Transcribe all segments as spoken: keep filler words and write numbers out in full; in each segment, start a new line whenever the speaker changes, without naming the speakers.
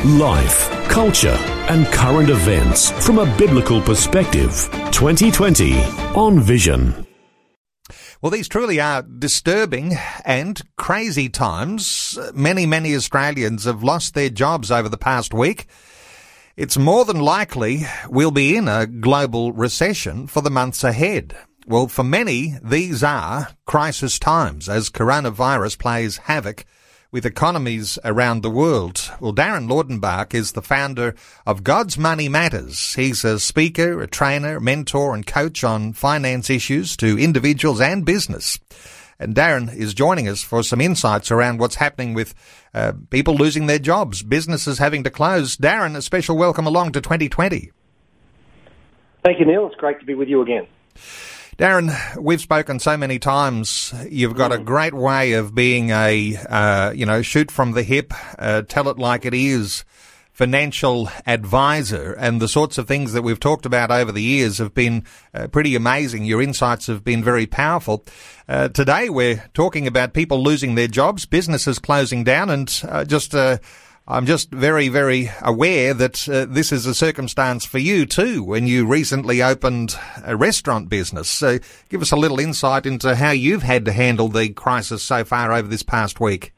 Life, culture, and current events from a biblical perspective. twenty twenty on Vision.
Well, these truly are disturbing and crazy times. Many, many Australians have lost their jobs over the past week. It's more than likely we'll be in a global recession for the months ahead. Well, for many, these are crisis times as coronavirus plays havoc with economies around the world. Well, Darren Laudenbach is the founder of God's Money Matters. He's a speaker, a trainer, mentor and coach on finance issues to individuals and business. And Darren is joining us for some insights around what's happening with uh, people losing their jobs, businesses having to close. Darren, a special welcome along to twenty twenty.
Thank you, Neil. It's great to be with you again.
Darren, we've spoken so many times. You've got a great way of being a, uh, you know, shoot from the hip, uh, tell it like it is, financial advisor, and the sorts of things that we've talked about over the years have been uh, pretty amazing. Your insights have been very powerful. Uh, today we're talking about people losing their jobs, businesses closing down, and uh, just uh, I'm just very, very aware that uh, this is a circumstance for you too when you recently opened a restaurant business. So give us a little insight into how you've had to handle the crisis so far over this past week.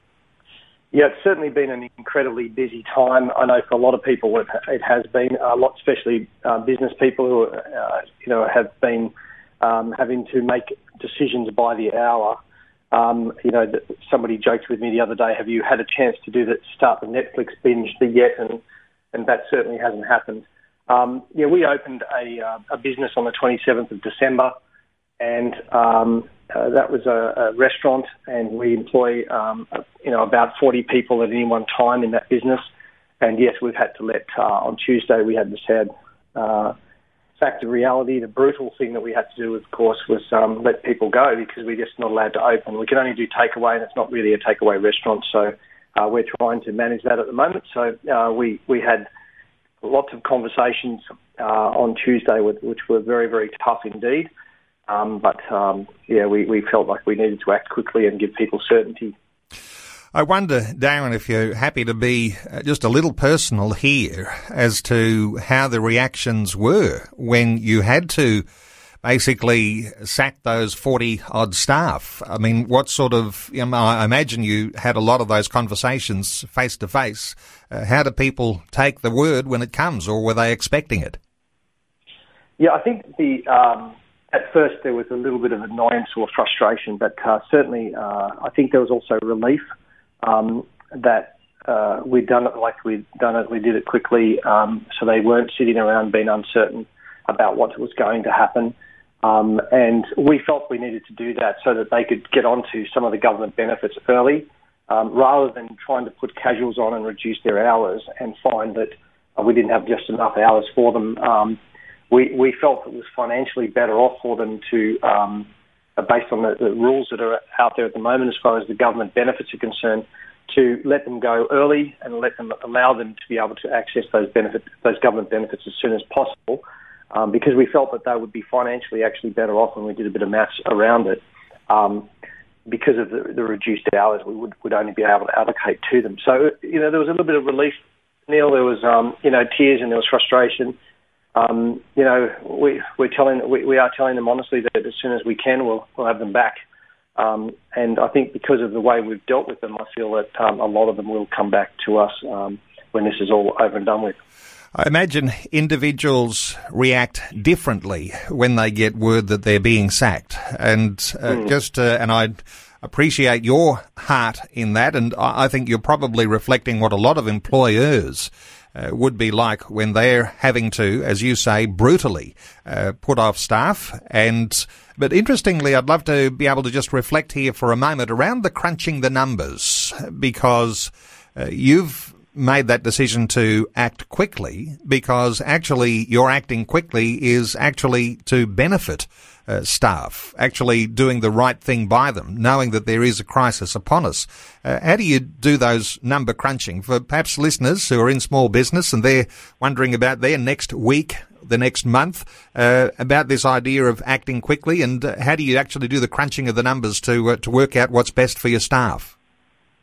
Yeah, it's certainly been an incredibly busy time. I know for a lot of people it, it has been, a lot, especially uh, business people who uh, you know, have been um, having to make decisions by the hour. Um, you know, somebody joked with me the other day, have you had a chance to do that, start the Netflix binge yet? And, and that certainly hasn't happened. Um, yeah, we opened a, uh, a business on the twenty-seventh of December, and um, uh, that was a, a restaurant, and we employ, um, you know, about forty people at any one time in that business. And yes, we've had to let, uh, on Tuesday, we had the sad uh, fact of reality. The brutal thing that we had to do, of course, was um, let people go because we're just not allowed to open. We can only do takeaway, and it's not really a takeaway restaurant, so uh, we're trying to manage that at the moment. So uh, we, we had lots of conversations uh, on Tuesday, with, which were very, very tough indeed. Um, but, um, yeah, we, we felt like we needed to act quickly and give people certainty.
I wonder, Darren, if you're happy to be just a little personal here as to how the reactions were when you had to basically sack those forty-odd staff. I mean, what sort of, you know, I imagine you had a lot of those conversations face-to-face. Uh, how do people take the word when it comes, or were they expecting it?
Yeah, I think the... Um At first, there was a little bit of annoyance or frustration, but uh, certainly uh, I think there was also relief um, that uh, we'd done it like we'd done it. We did it quickly, um, so they weren't sitting around being uncertain about what was going to happen. Um, and we felt we needed to do that so that they could get onto some of the government benefits early, um, rather than trying to put casuals on and reduce their hours and find that uh, we didn't have just enough hours for them. Um, We, we felt it was financially better off for them to, um, based on the, the rules that are out there at the moment as far as the government benefits are concerned, to let them go early and let them allow them to be able to access those benefits, those government benefits as soon as possible, um, because we felt that they would be financially actually better off when we did a bit of maths around it. Um, because of the, the reduced hours, we would, would only be able to allocate to them. So, you know, there was a little bit of relief, Neil. There was, um, you know, tears and there was frustration. Um, you know, we, we're telling, we, we are telling them honestly that as soon as we can, we'll, we'll have them back. Um, and I think because of the way we've dealt with them, I feel that um, a lot of them will come back to us um, when this is all over and done with.
I imagine individuals react differently when they get word that they're being sacked. And uh, mm. just, uh, and I appreciate your heart in that. And I think you're probably reflecting what a lot of employers Uh, would be like when they're having to, as you say, brutally uh, put off staff. And but interestingly, I'd love to be able to just reflect here for a moment around the crunching the numbers, because uh, you've made that decision to act quickly, because actually your acting quickly is actually to benefit Uh, staff, actually doing the right thing by them, knowing that there is a crisis upon us. Uh, how do you do those number crunching for perhaps listeners who are in small business and they're wondering about their next week, the next month, uh, about this idea of acting quickly, and uh, how do you actually do the crunching of the numbers to uh, to work out what's best for your staff?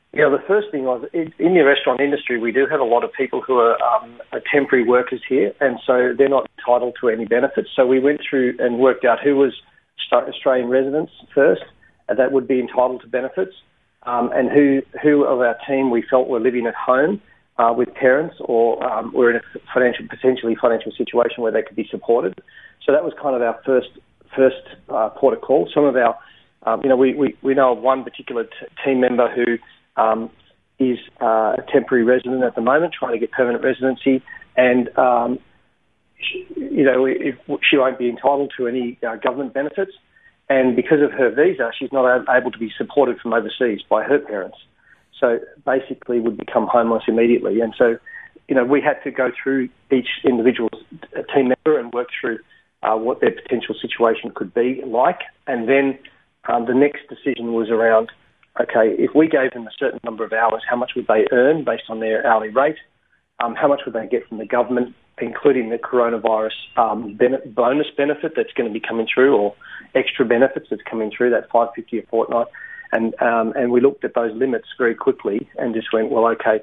Yeah, the first thing was, in the restaurant industry, we do have a lot of people who are, um, are temporary workers here, and so they're not entitled to any benefits. So we went through and worked out who was Australian residents first, and that would be entitled to benefits, um, and who, who of our team we felt were living at home uh, with parents or um, were in a financial, potentially financial situation where they could be supported. So that was kind of our first first uh, port of call. Some of our, um, you know, we, we, we know of one particular t- team member who Um, is uh, a temporary resident at the moment, trying to get permanent residency, and um, she, you know, if, she won't be entitled to any uh, government benefits, and because of her visa, she's not able to be supported from overseas by her parents. So basically, would become homeless immediately. And so, you know, we had to go through each individual's team member and work through uh, what their potential situation could be like, and then um, the next decision was around, okay, if we gave them a certain number of hours, how much would they earn based on their hourly rate? Um, how much would they get from the government, including the coronavirus um, ben- bonus benefit that's going to be coming through, or extra benefits that's coming through, that five dollars fifty a fortnight? And um, and we looked at those limits very quickly and just went, well, okay,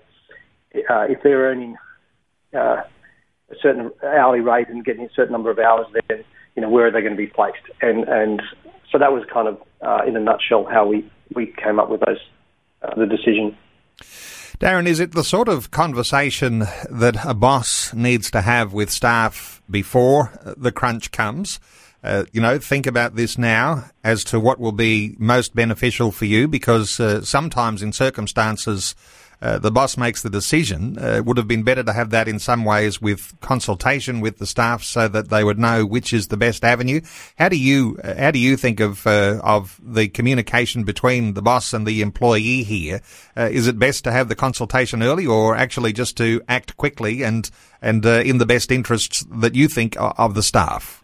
uh, if they're earning uh, a certain hourly rate and getting a certain number of hours, then, you know, where are they going to be placed? And and so that was kind of, uh, in a nutshell, how we we came up with those, uh, the decision.
Darren, is it the sort of conversation that a boss needs to have with staff before the crunch comes? Uh, you know, think about this now as to what will be most beneficial for you, because uh, sometimes in circumstances uh, the boss makes the decision. Uh, it would have been better to have that in some ways with consultation with the staff so that they would know which is the best avenue. How do you uh, how do you think of uh, of the communication between the boss and the employee here? Uh, is it best to have the consultation early, or actually just to act quickly and and uh, in the best interests that you think of the staff?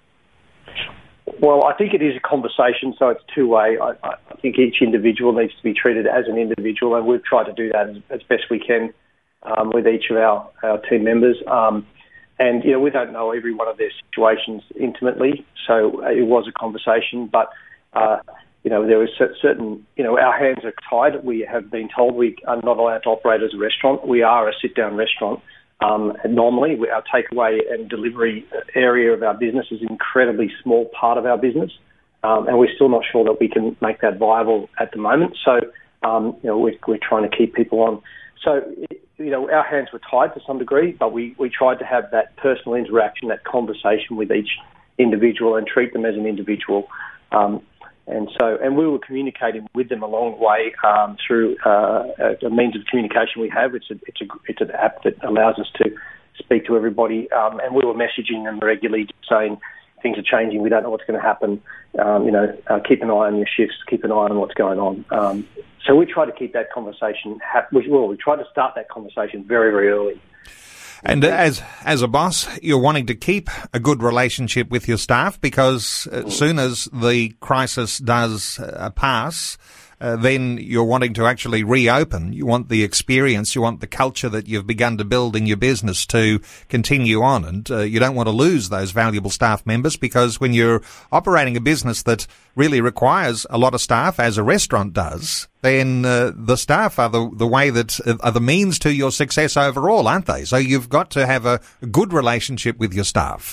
Well, I think it is a conversation, so it's two-way. I, I think each individual needs to be treated as an individual, and we've tried to do that as, as best we can um, with each of our, our team members. Um, and, you know, we don't know every one of their situations intimately, so it was a conversation. But, uh, you know, there was certain, you know, our hands are tied. We have been told we are not allowed to operate as a restaurant. We are a sit-down restaurant. Um, and normally, our takeaway and delivery area of our business is an incredibly small part of our business, um, and we're still not sure that we can make that viable at the moment. So, um, you know, we're, we're trying to keep people on. So, you know, our hands were tied to some degree, but we, we tried to have that personal interaction, that conversation with each individual, and treat them as an individual. Um, And so, and we were communicating with them along the way um, through uh, a means of communication we have. It's a, it's a, it's an app that allows us to speak to everybody, um, and we were messaging them regularly, saying things are changing. We don't know what's going to happen. Um, you know, uh, keep an eye on your shifts. Keep an eye on what's going on. Um, so we try to keep that conversation. Ha- we, well, we try to start that conversation very, very early.
And as as a boss, you're wanting to keep a good relationship with your staff, because as soon as the crisis does uh, pass, uh, then you're wanting to actually reopen. You want the experience, you want the culture that you've begun to build in your business to continue on. And uh, you don't want to lose those valuable staff members, because when you're operating a business that really requires a lot of staff, as a restaurant does, then uh, the staff are the, the way that uh, are the means to your success overall, aren't they? So you've got to have a good relationship with your staff.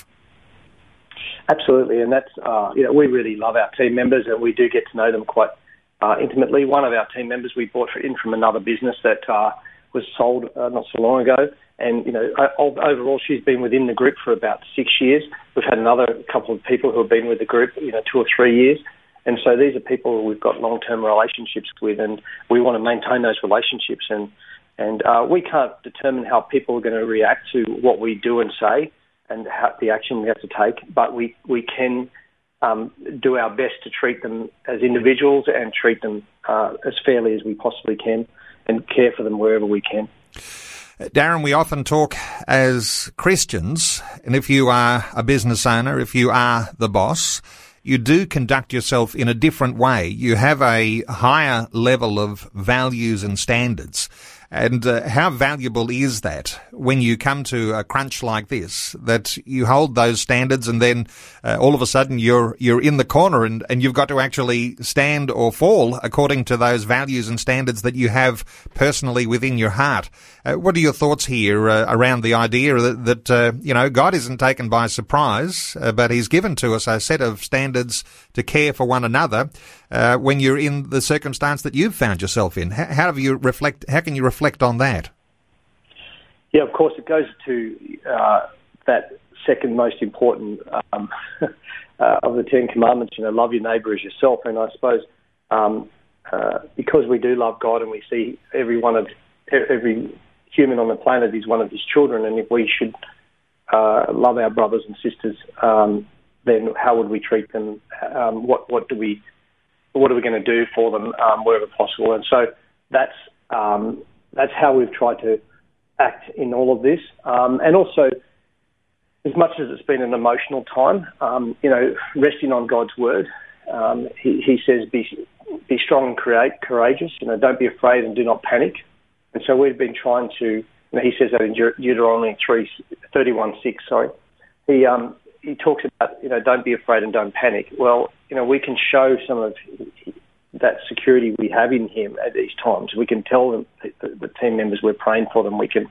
Absolutely, and that's, uh, you know, we really love our team members, and we do get to know them quite uh, intimately. One of our team members we bought in from another business that uh, was sold uh, not so long ago, and, you know, overall she's been within the group for about six years. We've had another couple of people who have been with the group, you know, two or three years. And so these are people we've got long-term relationships with, and we want to maintain those relationships. And and uh, we can't determine how people are going to react to what we do and say, and how, the action we have to take. But we we can um, do our best to treat them as individuals and treat them uh, as fairly as we possibly can, and care for them wherever we can.
Darren, we often talk as Christians, and if you are a business owner, if you are the boss, you do conduct yourself in a different way. You have a higher level of values and standards. And uh, how valuable is that when you come to a crunch like this, that you hold those standards and then uh, all of a sudden you're you're in the corner and, and you've got to actually stand or fall according to those values and standards that you have personally within your heart. Uh, what are your thoughts here uh, around the idea that, that uh, you know, God isn't taken by surprise, uh, but he's given to us a set of standards to care for one another uh, when you're in the circumstance that you've found yourself in? How, how have you reflect? How can you reflect on that?
Yeah, of course, it goes to uh, that second most important um, uh, of the Ten Commandments. You know, love your neighbour as yourself. And I suppose um, uh, because we do love God and we see every one of every human on the planet is one of His children, and if we should uh, love our brothers and sisters, um, then how would we treat them? Um, what what do we what are we going to do for them um, wherever possible? And so that's um, that's how we've tried to act in all of this. Um, and also, as much as it's been an emotional time, um, you know, resting on God's word, um, he, he says, be be strong and create, courageous. You know, don't be afraid and do not panic. And so we've been trying to, you know, he says that in Deuteronomy three, thirty-one six, sorry. He, um, he talks about, you know, don't be afraid and don't panic. Well, you know, we can show some of that security we have in him at these times. We can tell them, the, the team members, we're praying for them. We can,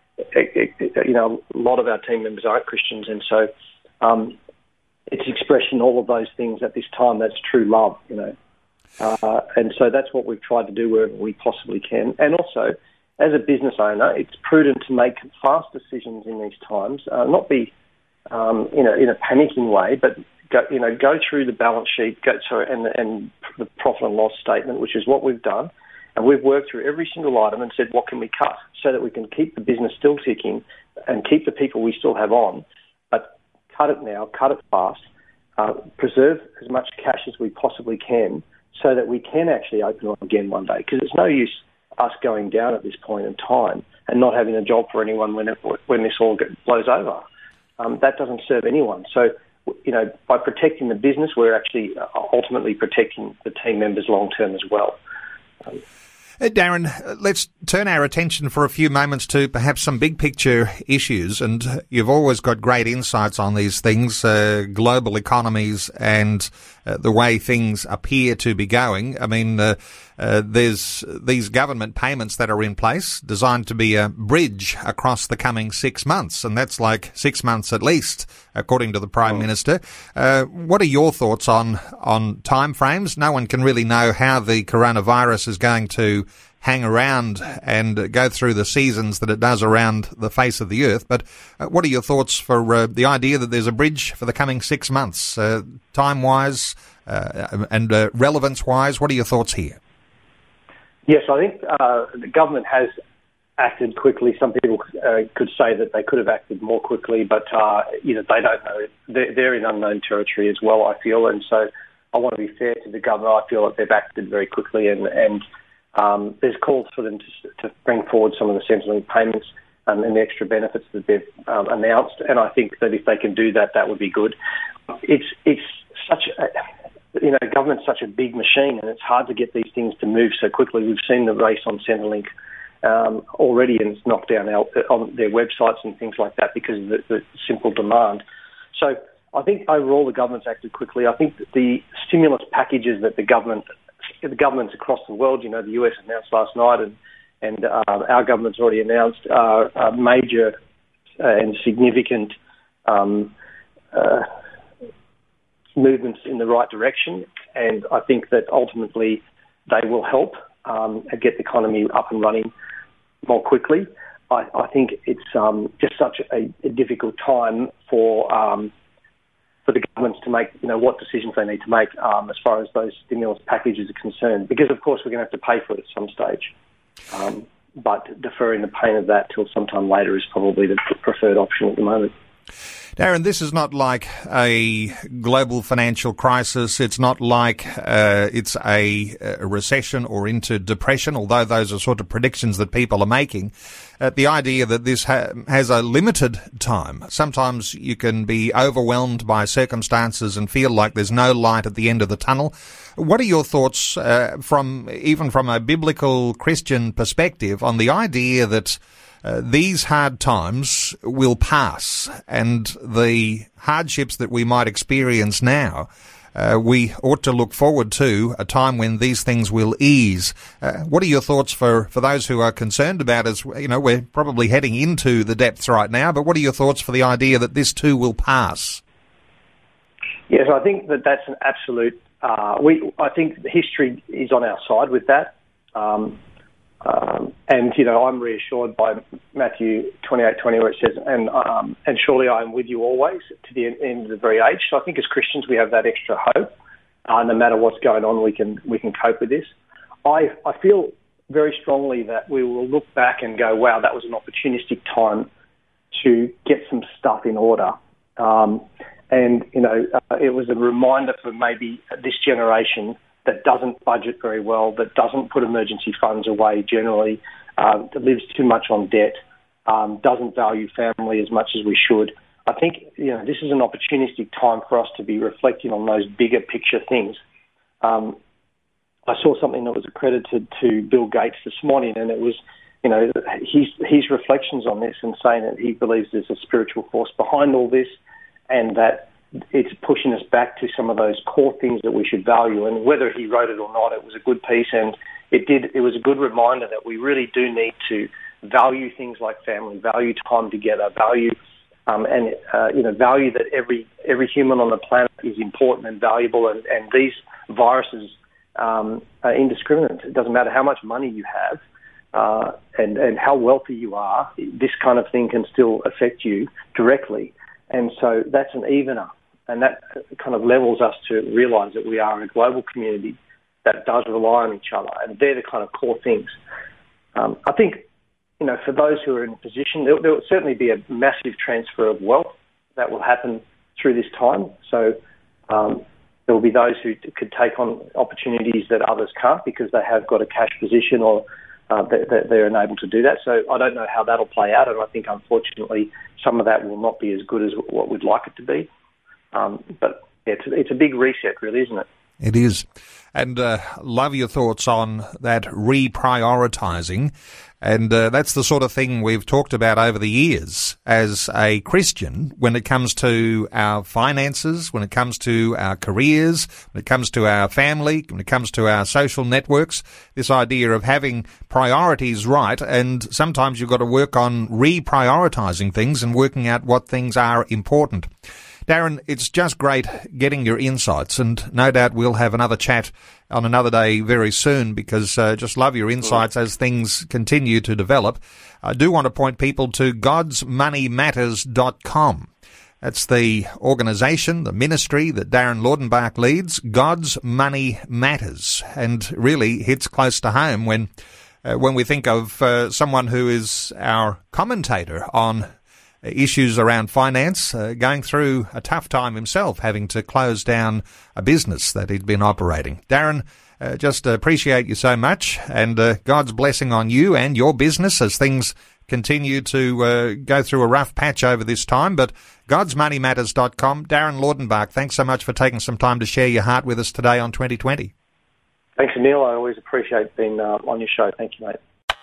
you know, a lot of our team members aren't Christians, and so um, it's expressing all of those things at this time. That's true love, you know. Uh, and so that's what we've tried to do wherever we possibly can. And also, as a business owner, it's prudent to make fast decisions in these times, uh, not be, um, you know, in a panicking way, but go, you know, go through the balance sheet, go through and, and the profit and loss statement, which is what we've done. And we've worked through every single item and said, what can we cut so that we can keep the business still ticking and keep the people we still have on, but cut it now, cut it fast, uh, preserve as much cash as we possibly can so that we can actually open it again one day. Because it's no use us going down at this point in time and not having a job for anyone when it, when this all get, blows over. Um, that doesn't serve anyone. So, you know, by protecting the business, we're actually ultimately protecting the team members long term as well. Um,
Darren, let's turn our attention for a few moments to perhaps some big picture issues. And you've always got great insights on these things, uh, global economies and uh, the way things appear to be going. I mean, uh, uh, there's these government payments that are in place designed to be a bridge across the coming six months. And that's like six months at least, according to the Prime oh. Minister. Uh, what are your thoughts on, on timeframes? No one can really know how the coronavirus is going to hang around and go through the seasons that it does around the face of the earth. But uh, what are your thoughts for uh, the idea that there's a bridge for the coming six months, uh, time-wise uh, and uh, relevance-wise? What are your thoughts here?
Yes, I think uh, the government has acted quickly. Some people uh, could say that they could have acted more quickly, but uh, you know, they don't know. They're, they're in unknown territory as well, I feel, and so I want to be fair to the government. I feel that they've acted very quickly, and, and um, there's calls for them to, to bring forward some of the Centrelink payments um, and the extra benefits that they've um, announced, and I think that if they can do that, that would be good. It's it's such a, you know, government's such a big machine, and it's hard to get these things to move so quickly. We've seen the race on Centrelink um, already, and it's knocked down our, on their websites and things like that because of the, the simple demand. So I think overall the government's acted quickly. I think that the stimulus packages that the government, the governments across the world, you know, the U S announced last night, and and uh, our government's already announced, are uh, major uh, and significant um, uh, movements in the right direction. And I think that ultimately they will help um, get the economy up and running more quickly. I, I think it's um, just such a, a difficult time for um, for the governments to make, you know, what decisions they need to make um, as far as those stimulus packages are concerned. Because, of course, we're going to have to pay for it at some stage. Um, but deferring the pain of that till sometime later is probably the preferred option at the moment.
Darren, this is not like a global financial crisis. It's not like uh, it's a, a recession or into depression, although those are sort of predictions that people are making. Uh, the idea that this ha- has a limited time. Sometimes you can be overwhelmed by circumstances and feel like there's no light at the end of the tunnel. What are your thoughts uh, from even from a biblical Christian perspective on the idea that Uh, these hard times will pass, and the hardships that we might experience now, uh, we ought to look forward to a time when these things will ease. Uh, what are your thoughts for, for those who are concerned about us? You know, we're probably heading into the depths right now, but what are your thoughts for the idea that this too will pass?
Yes, I think that that's an absolute, uh, we, I think history is on our side with that. Um, Um, and, you know, I'm reassured by Matthew twenty-eight twenty where it says, and um, and surely I am with you always to the end of the very age. So I think as Christians we have that extra hope. Uh, no matter what's going on, we can we can cope with this. I, I feel very strongly that we will look back and go, wow, that was an opportunistic time to get some stuff in order. Um, and, you know, uh, it was a reminder for maybe this generation that doesn't budget very well, that doesn't put emergency funds away generally, uh, that lives too much on debt, um, doesn't value family as much as we should. I think, you know, this is an opportunistic time for us to be reflecting on those bigger picture things. Um, I saw something that was accredited to Bill Gates this morning, and it was, you know, his, his reflections on this and saying that he believes there's a spiritual force behind all this and that it's pushing us back to some of those core things that we should value. And whether he wrote it or not, it was a good piece, and it did. It was a good reminder that we really do need to value things like family, value time together, value um, and uh, you know value that every every human on the planet is important and valuable. And, and these viruses um, are indiscriminate. It doesn't matter how much money you have uh, and and how wealthy you are. This kind of thing can still affect you directly, and so that's an evener. And that kind of levels us to realise that we are a global community that does rely on each other, and they're the kind of core things. Um, I think, you know, for those who are in a position, there, there will certainly be a massive transfer of wealth that will happen through this time. So um, there will be those who could take on opportunities that others can't because they have got a cash position or uh, that, that they're unable to do that. So I don't know how that'll play out, and I think, unfortunately, some of that will not be as good as what we'd like it to be. Um, but yeah, it's, it's a big reset, really, isn't it?
It is. And uh, love your thoughts on that reprioritising. And uh, that's the sort of thing we've talked about over the years as a Christian when it comes to our finances, when it comes to our careers, when it comes to our family, when it comes to our social networks, this idea of having priorities right. And sometimes you've got to work on reprioritising things and working out what things are important. Darren, it's just great getting your insights, and no doubt we'll have another chat on another day very soon because uh, just love your insights as things continue to develop. I do want to point people to gods money matters dot com. That's the organisation, the ministry that Darren Laudenbach leads, God's Money Matters, and really hits close to home when uh, when we think of uh, someone who is our commentator on issues around finance, uh, going through a tough time himself, having to close down a business that he'd been operating. Darren, uh, just appreciate you so much, and uh, God's blessing on you and your business as things continue to uh, go through a rough patch over this time. But gods money matters dot com. Darren Laudenbach, thanks so much for taking some time to share your heart with us today on twenty twenty.
Thanks, Neil. I always appreciate being uh, on your show. Thank you, mate.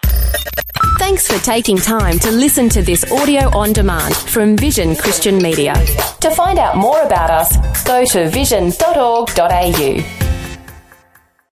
Thanks for taking time to listen to this audio on demand from Vision Christian Media. To find out more about us, go to vision dot org dot a u.